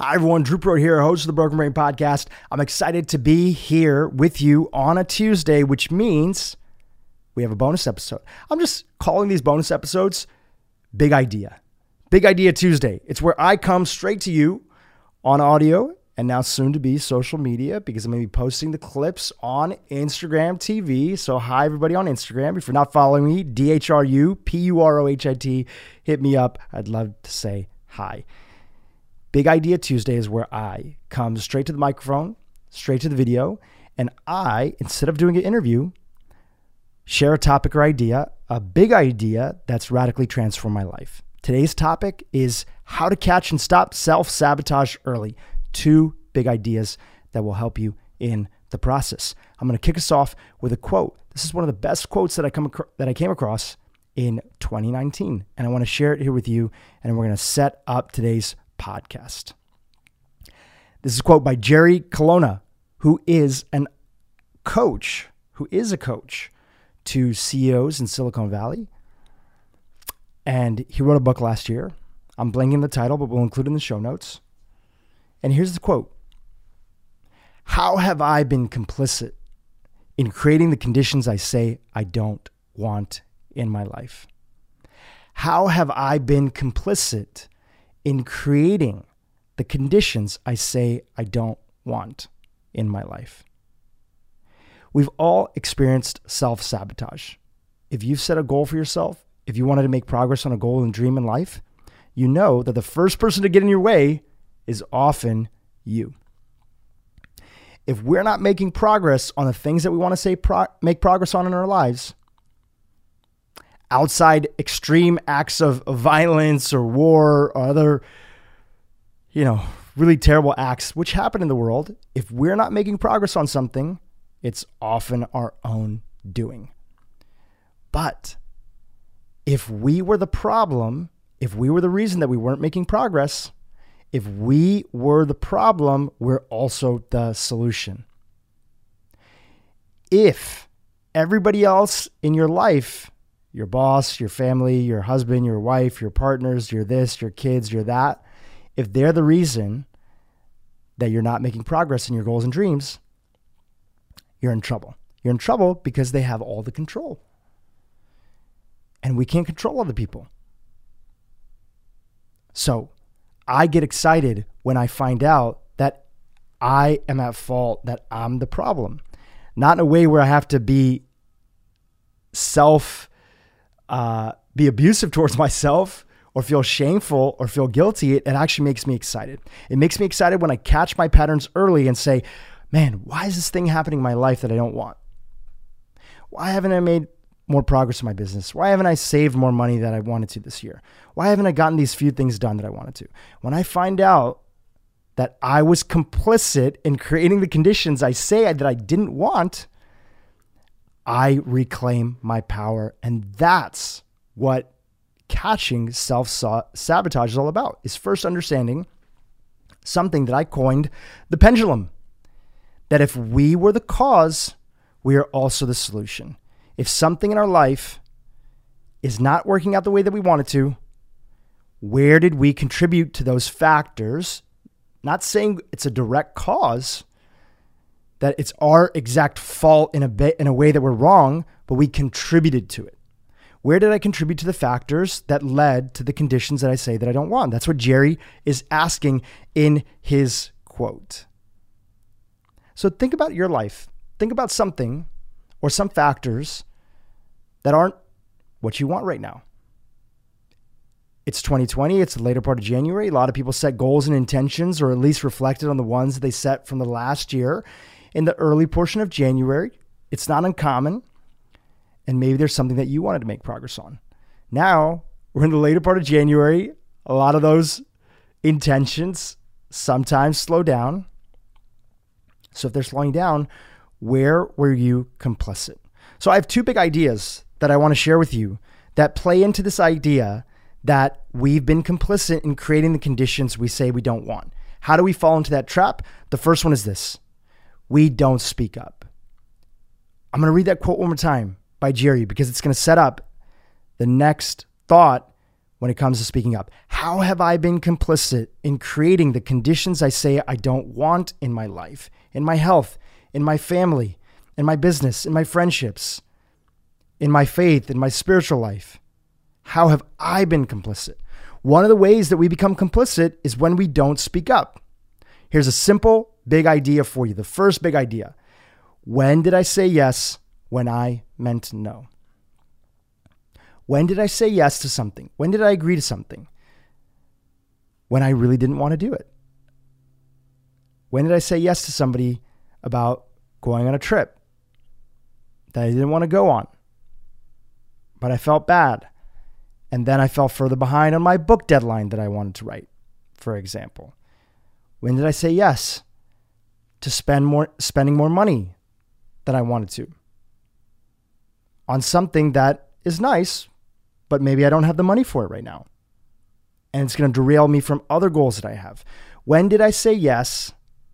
Hi everyone, Drew Pruitt here, host of the Broken Brain Podcast. I'm excited to be here with you on a Tuesday, which means we have a bonus episode. I'm just calling these bonus episodes Big Idea. Big Idea Tuesday. It's where I come straight to you on audio and now soon to be social media, because I'm going to be posting the clips on Instagram TV. So hi everybody on Instagram. If you're not following me, DHRUPUROHIT, hit me up. I'd love to say hi. Big Idea Tuesday is where I come straight to the microphone, straight to the video, and I, instead of doing an interview, share a topic or idea, a big idea that's radically transformed my life. Today's topic is how to catch and stop self-sabotage early. 2 big ideas that will help you in the process. I'm going to kick us off with a quote. This is one of the best quotes that I came across in 2019, and I want to share it here with you, and we're going to set up today's podcast. This is a quote by Jerry Colonna, who is a coach to CEOs in Silicon Valley. And he wrote a book last year. I'm blanking the title, but we'll include it in the show notes. And here's the quote. How have I been complicit in creating the conditions I say I don't want in my life? How have I been complicit in creating the conditions I say I don't want in my life? We've all experienced self-sabotage. If you've set a goal for yourself, if you wanted to make progress on a goal and dream in life, you know that the first person to get in your way is often you. If we're not making progress on the things that we want to say make progress on in our lives, outside extreme acts of violence or war or other, really terrible acts which happen in the world, if we're not making progress on something, it's often our own doing. But if we were the problem, if we were the reason that we weren't making progress, if we were the problem, we're also the solution. If everybody else in your life, your boss, your family, your husband, your wife, your partners, your this, your kids, your that, if they're the reason that you're not making progress in your goals and dreams, you're in trouble. You're in trouble because they have all the control. And we can't control other people. So I get excited when I find out that I am at fault, that I'm the problem. Not in a way where I have to be abusive towards myself or feel shameful or feel guilty. It actually makes me excited. It makes me excited when I catch my patterns early and say, man, why is this thing happening in my life that I don't want? Why haven't I made more progress in my business? Why haven't I saved more money that I wanted to this year? Why haven't I gotten these few things done that I wanted to? When I find out that I was complicit in creating the conditions I say that I didn't want, I reclaim my power. And that's what catching self-sabotage is all about, is first understanding something that I coined the pendulum. That if we were the cause, we are also the solution. If something in our life is not working out the way that we want it to, where did we contribute to those factors? Not saying it's a direct cause, that it's our exact fault in a way that we're wrong, but we contributed to it. Where did I contribute to the factors that led to the conditions that I say that I don't want? That's what Jerry is asking in his quote. So think about your life. Think about something or some factors that aren't what you want right now. It's 2020. It's the later part of January. A lot of people set goals and intentions, or at least reflected on the ones that they set from the last year in the early portion of January. It's not uncommon. And maybe there's something that you wanted to make progress on. Now, we're in the later part of January. A lot of those intentions sometimes slow down. So if they're slowing down, where were you complicit? So I have 2 big ideas that I want to share with you that play into this idea that we've been complicit in creating the conditions we say we don't want. How do we fall into that trap? The first one is this: we don't speak up. I'm going to read that quote one more time by Jerry, because it's going to set up the next thought when it comes to speaking up? How have I been complicit in creating the conditions I say I don't want in my life, in my health, in my family, in my business, in my friendships, in my faith, in my spiritual life? How have I been complicit? One of the ways that we become complicit is when we don't speak up. Here's a simple, big idea for you. The first big idea. When did I say yes when I meant no? When did I say yes to something? When did I agree to something? When I really didn't want to do it. When did I say yes to somebody about going on a trip that I didn't want to go on, but I felt bad? And then I fell further behind on my book deadline that I wanted to write, for example. When did I say yes to spending more money than I wanted to on something that is nice, but maybe I don't have the money for it right now, and it's going to derail me from other goals that I have? When did I say yes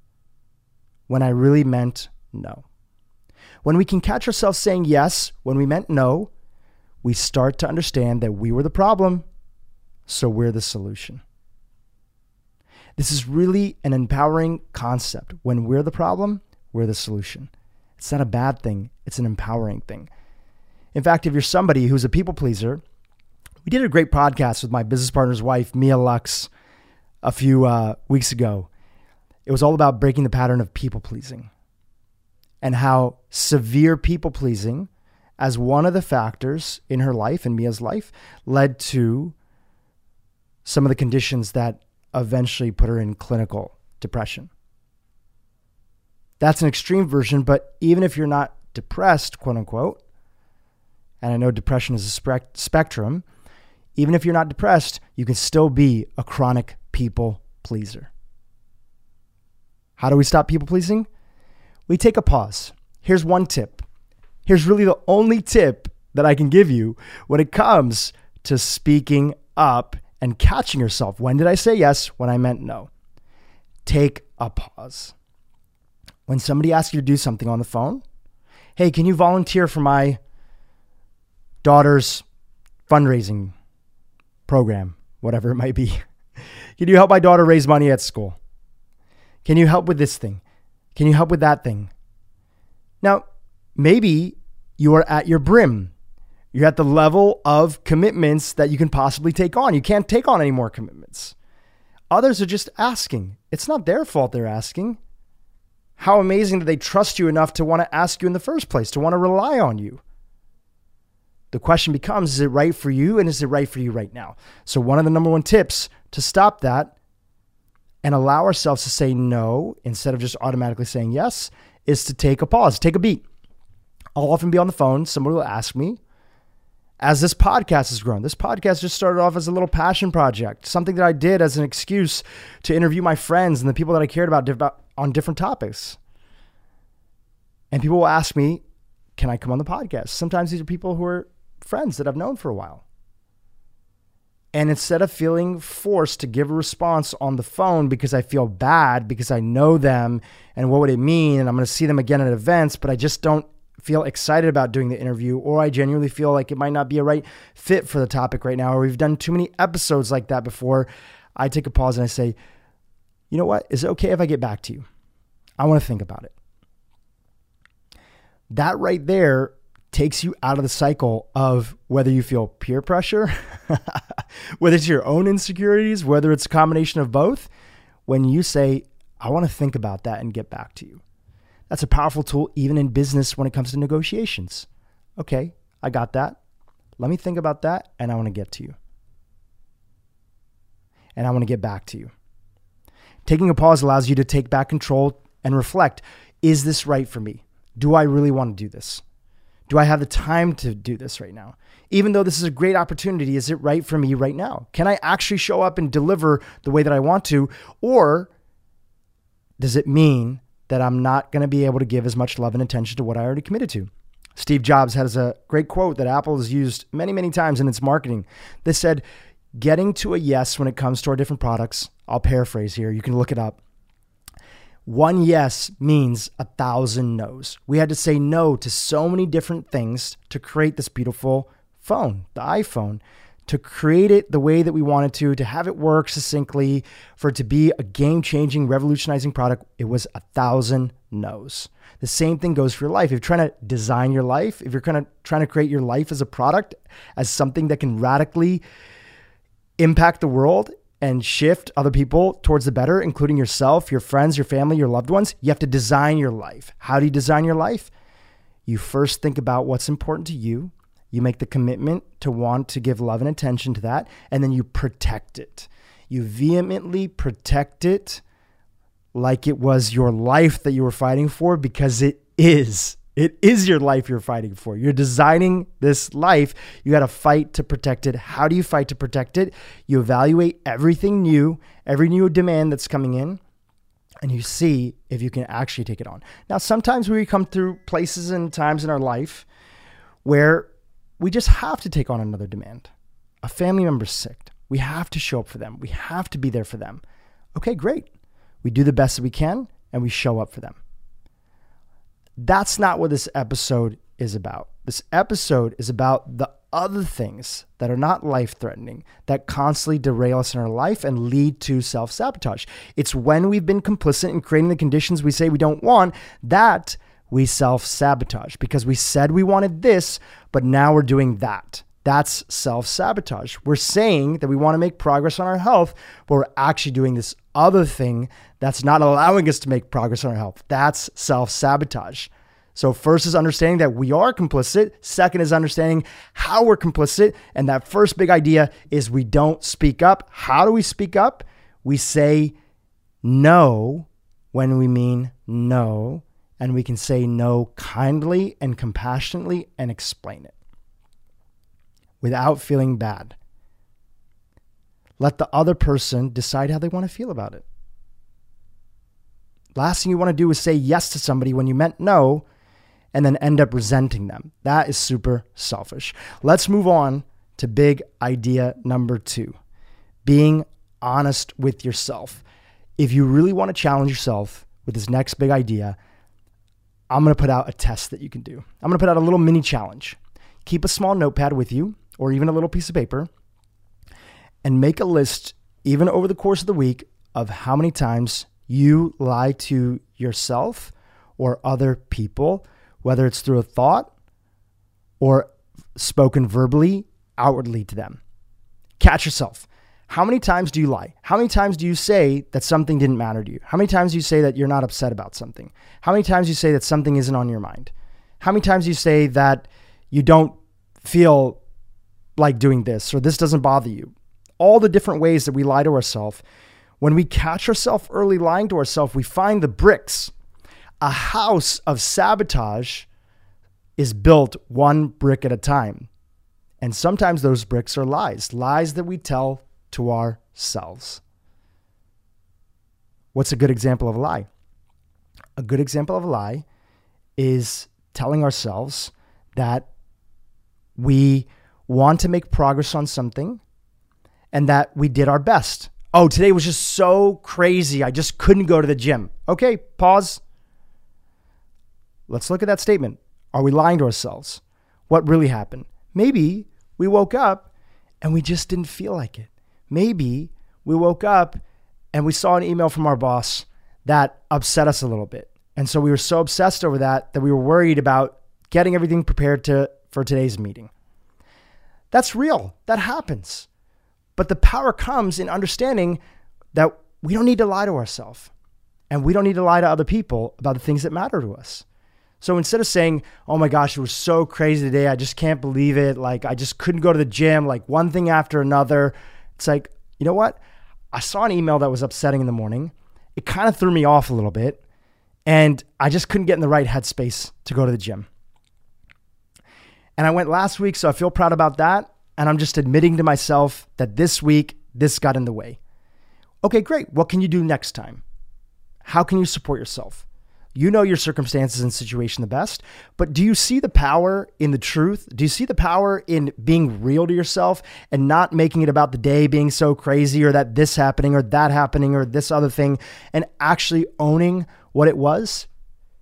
when I really meant no? When we can catch ourselves saying yes when we meant no, we start to understand that we were the problem, so we're the solution. This is really an empowering concept. When we're the problem, we're the solution. It's not a bad thing. It's an empowering thing. In fact, if you're somebody who's a people pleaser, we did a great podcast with my business partner's wife, Mia Lux, a few weeks ago. It was all about breaking the pattern of people pleasing and how severe people pleasing as one of the factors in her life and Mia's life led to some of the conditions that eventually put her in clinical depression. That's an extreme version, but even if you're not depressed, quote unquote, and I know depression is a spectrum, even if you're not depressed, you can still be a chronic people pleaser. How do we stop people pleasing? We take a pause. Here's one tip. Here's really the only tip that I can give you when it comes to speaking up and catching yourself. When did I say yes when I meant no? Take a pause. When somebody asks you to do something on the phone, hey, can you volunteer for my daughter's fundraising program, whatever it might be? Can you help my daughter raise money at school? Can you help with this thing? Can you help with that thing? Now, maybe you are at your brim. You're at the level of commitments that you can possibly take on. You can't take on any more commitments. Others are just asking. It's not their fault they're asking. How amazing that they trust you enough to want to ask you in the first place, to want to rely on you. The question becomes, is it right for you, and is it right for you right now? So one of the number one tips to stop that and allow ourselves to say no instead of just automatically saying yes is to take a pause, take a beat. I'll often be on the phone. Somebody will ask me, as this podcast has grown. This podcast just started off as a little passion project, something that I did as an excuse to interview my friends and the people that I cared about on different topics. And people will ask me, can I come on the podcast? Sometimes these are people who are friends that I've known for a while. And instead of feeling forced to give a response on the phone because I feel bad, because I know them and what would it mean, and I'm going to see them again at events, but I just don't feel excited about doing the interview, or I genuinely feel like it might not be a right fit for the topic right now, or we've done too many episodes like that before, I take a pause and I say, you know what? Is it okay if I get back to you? I want to think about it. That right there takes you out of the cycle of whether you feel peer pressure, whether it's your own insecurities, whether it's a combination of both. When you say, I want to think about that and get back to you. That's a powerful tool even in business when it comes to negotiations. Okay, I got that. Let me think about that, and I want to get to you. And I want to get back to you. Taking a pause allows you to take back control and reflect. Is this right for me? Do I really want to do this? Do I have the time to do this right now? Even though this is a great opportunity, is it right for me right now? Can I actually show up and deliver the way that I want to? Or does it mean that I'm not going to be able to give as much love and attention to what I already committed to? Steve Jobs has a great quote that Apple has used many, many times in its marketing. They said, getting to a yes when it comes to our different products, I'll paraphrase here, you can look it up. One yes means 1,000 no's. We had to say no to so many different things to create this beautiful phone, the iPhone, to create it the way that we wanted to have it work succinctly, for it to be a game-changing, revolutionizing product, it was 1,000 no's. The same thing goes for your life. If you're trying to design your life, if you're trying to create your life as a product, as something that can radically impact the world and shift other people towards the better, including yourself, your friends, your family, your loved ones, you have to design your life. How do you design your life? You first think about what's important to you. You make the commitment to want to give love and attention to that, and then you protect it. You vehemently protect it like it was your life that you were fighting for, because it is. It is your life you're fighting for. You're designing this life. You got to fight to protect it. How do you fight to protect it? You evaluate everything new, every new demand that's coming in, and you see if you can actually take it on. Now, sometimes we come through places and times in our life where we just have to take on another demand. A family member's sick. We have to show up for them. We have to be there for them. Okay, great. We do the best that we can and we show up for them. That's not what this episode is about. This episode is about the other things that are not life-threatening, that constantly derail us in our life and lead to self-sabotage. It's when we've been complicit in creating the conditions we say we don't want that we self-sabotage, because we said we wanted this, but now we're doing that. That's self-sabotage. We're saying that we want to make progress on our health, but we're actually doing this other thing that's not allowing us to make progress on our health. That's self-sabotage. So first is understanding that we are complicit. Second is understanding how we're complicit. And that first big idea is we don't speak up. How do we speak up? We say no when we mean no. And we can say no kindly and compassionately and explain it without feeling bad. Let the other person decide how they want to feel about it. Last thing you want to do is say yes to somebody when you meant no and then end up resenting them. That is super selfish. Let's move on to big idea number 2, being honest with yourself. If you really want to challenge yourself with this next big idea, I'm going to put out a test that you can do. I'm going to put out a little mini challenge. Keep a small notepad with you or even a little piece of paper and make a list, even over the course of the week, of how many times you lie to yourself or other people, whether it's through a thought or spoken verbally outwardly to them. Catch yourself. How many times do you lie? How many times do you say that something didn't matter to you? How many times do you say that you're not upset about something? How many times do you say that something isn't on your mind? How many times do you say that you don't feel like doing this or this doesn't bother you? All the different ways that we lie to ourselves. When we catch ourselves early lying to ourselves, we find the bricks. A house of sabotage is built one brick at a time. And sometimes those bricks are lies that we tell to ourselves. What's a good example of a lie? A good example of a lie is telling ourselves that we want to make progress on something and that we did our best. Oh, today was just so crazy. I just couldn't go to the gym. Okay, pause. Let's look at that statement. Are we lying to ourselves? What really happened? Maybe we woke up and we just didn't feel like it. Maybe we woke up and we saw an email from our boss that upset us a little bit. And so we were so obsessed over that we were worried about getting everything prepared for today's meeting. That's real. That happens. But the power comes in understanding that we don't need to lie to ourselves and we don't need to lie to other people about the things that matter to us. So instead of saying, oh my gosh, it was so crazy today, I just can't believe it, like I just couldn't go to the gym, like one thing after another, it's like, you know what? I saw an email that was upsetting in the morning. It kind of threw me off a little bit and I just couldn't get in the right headspace to go to the gym. And I went last week, so I feel proud about that. And I'm just admitting to myself that this week, this got in the way. Okay, great. What can you do next time? How can you support yourself? You know your circumstances and situation the best, but do you see the power in the truth? Do you see the power in being real to yourself and not making it about the day being so crazy or that this happening or that happening or this other thing and actually owning what it was?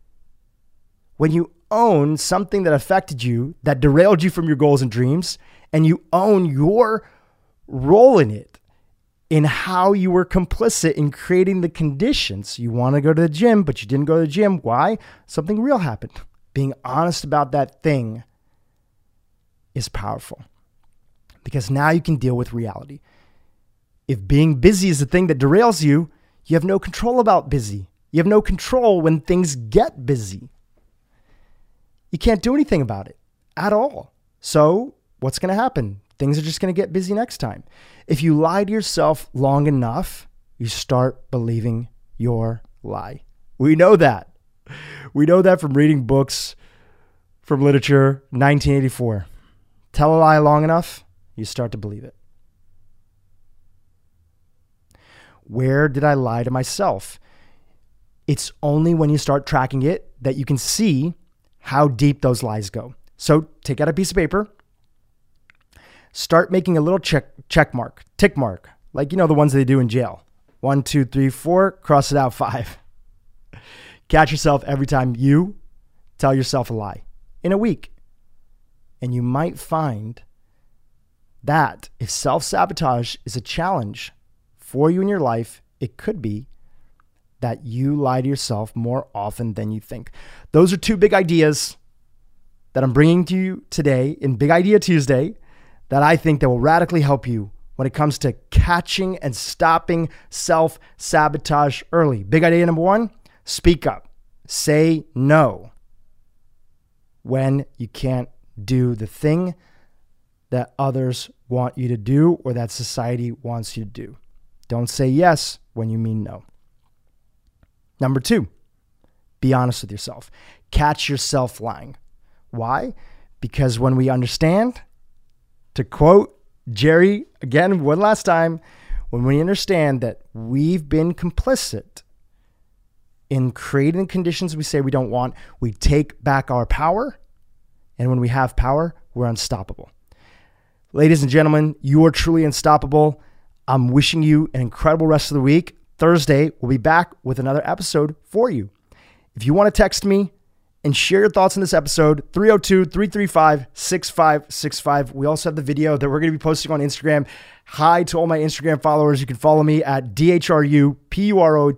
When you own something that affected you, that derailed you from your goals and dreams, and you own your role in it, in how you were complicit in creating the conditions. You want to go to the gym, but you didn't go to the gym. Why? Something real happened. Being honest about that thing is powerful because now you can deal with reality. If being busy is the thing that derails you, you have no control about busy. You have no control when things get busy. You can't do anything about it at all. So what's going to happen? Things are just going to get busy next time. If you lie to yourself long enough, you start believing your lie. We know that. We know that from reading books, from literature, 1984. Tell a lie long enough, you start to believe it. Where did I lie to myself? It's only when you start tracking it that you can see how deep those lies go. So take out a piece of paper, start making a little tick mark, like the ones they do in jail. 1, 2, 3, 4, cross it out 5. Catch yourself every time you tell yourself a lie in a week. And you might find that if self-sabotage is a challenge for you in your life, it could be that you lie to yourself more often than you think. Those are 2 big ideas that I'm bringing to you today in Big Idea Tuesday that I think that will radically help you when it comes to catching and stopping self-sabotage early. Big idea number 1, speak up. Say no when you can't do the thing that others want you to do or that society wants you to do. Don't say yes when you mean no. Number 2, be honest with yourself. Catch yourself lying. Why? Because when we understand, to quote Jerry again one last time, when we understand that we've been complicit in creating conditions we say we don't want, we take back our power. And when we have power, we're unstoppable. Ladies and gentlemen, you are truly unstoppable. I'm wishing you an incredible rest of the week. Thursday, we'll be back with another episode for you. If you want to text me and share your thoughts on this episode, 302-335-6565. We also have the video that we're going to be posting on Instagram. Hi to all my Instagram followers. You can follow me at DHRUPUROHIT,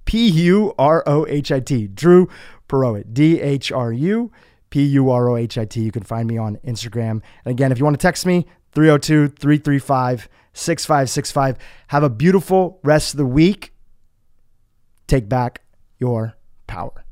Drew Purohit, DHRUPUROHIT. You can find me on Instagram. And again, if you want to text me, 302-335-6565. Have a beautiful rest of the week. Take back your power.